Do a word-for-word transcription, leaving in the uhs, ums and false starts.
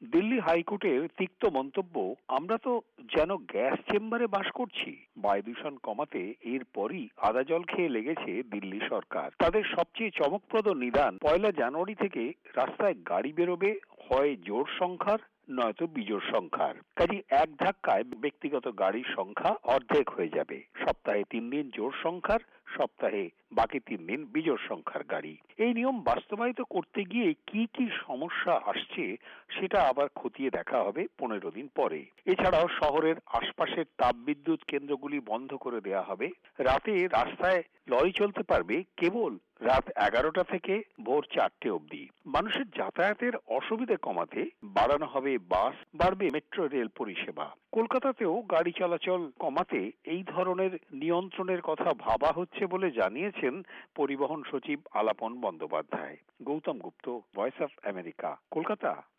দিল্লি হাইকোর্টের তিক্ত মন্তব্য, আমরা তো যেন গ্যাস চেম্বারে বাস করছি। বায়ু দূষণ কমাতে এরপরই আদা জল খেয়ে লেগেছে দিল্লি সরকার। তাদের সবচেয়ে চমকপ্রদ নিদান, পয়লা জানুয়ারি থেকে রাস্তায় গাড়ি বেরোবে হয় জোড় সংখ্যার নয়তো বিজোড় সংখ্যার। কাজে এক ধাক্কায় ব্যক্তিগত গাড়ির সংখ্যা অর্ধেক হয়ে যাবে। সপ্তাহে তিন দিন জোড় সংখ্যার, সপ্তাহে বাকি তিন দিন বিজোড় সংখ্যার গাড়ি। এই নিয়ম বাস্তবায়িত করতে গিয়ে কি কি সমস্যা আসছে সেটা আবার খতিয়ে দেখা হবে পনেরো দিন পরে। এছাড়াও শহরের আশপাশের তাপবিদ্যুৎ কেন্দ্রগুলি বন্ধ করে দেওয়া হবে। রাতে রাস্তায় লরি চলতে পারবে কেবল রাত এগারোটা থেকে ভোর চারটে অবধি। মানুষের যাতায়াতের অসুবিধে কমাতে বাড়ানো হবে বাস, বাড়বে মেট্রো রেল পরিষেবা। কলকাতাতেও গাড়ি চলাচল কমাতে এই ধরনের নিয়ন্ত্রণের কথা ভাবা হচ্ছে বলে জানিয়েছেন পরিবহন সচিব Alapan Bandyopadhyay. Gautam Gupta, voice of America, Kolkata.